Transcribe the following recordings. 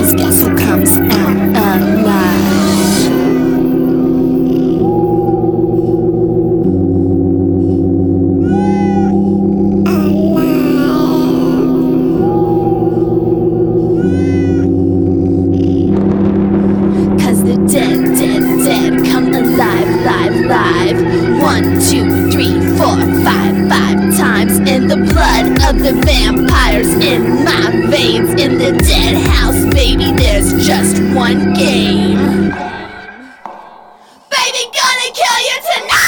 vampires, guess who comes out alive? Dead, come alive, live. 1, 2, 3, 4, 5 times in the blood of the vampires, in my veins, in the dead house, baby, there's just one game. Baby, gonna kill you tonight.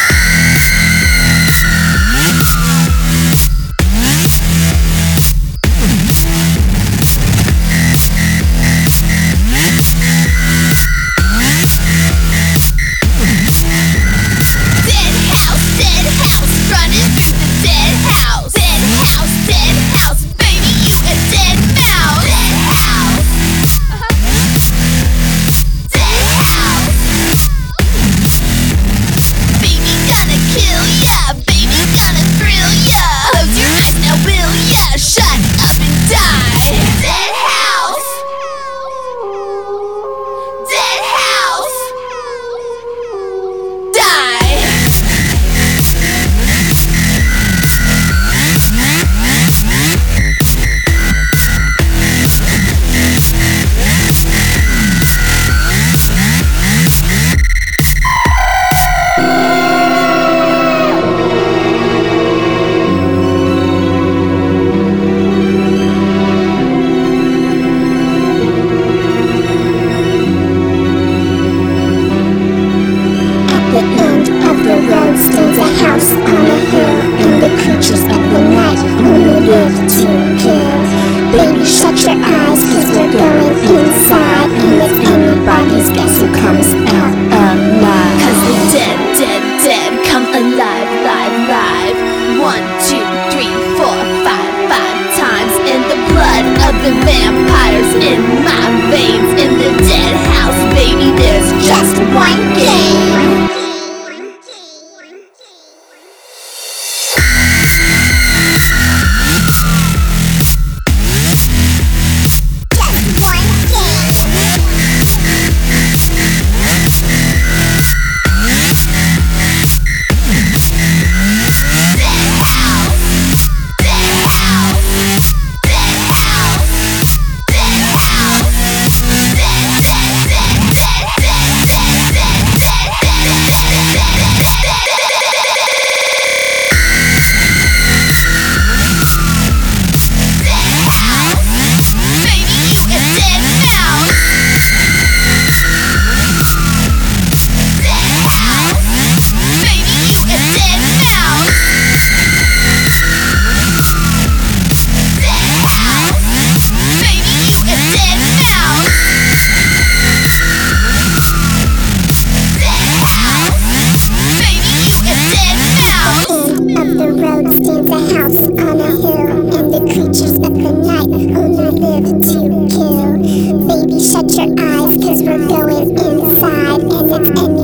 Stands a house on a hill, and the creatures of the night only live to kill. Baby, shut your eyes, cause we're going inside, and if anybody's, guess who comes out alive? Cause the dead, come alive, live. 1, 2, 3, 4, 5 times in the blood of the vampires, in my veins, in the dead house, baby, there's just one game. Stands a house on a hill, and the creatures of the night only live to kill. Baby, shut your eyes, cause we're going inside, and if any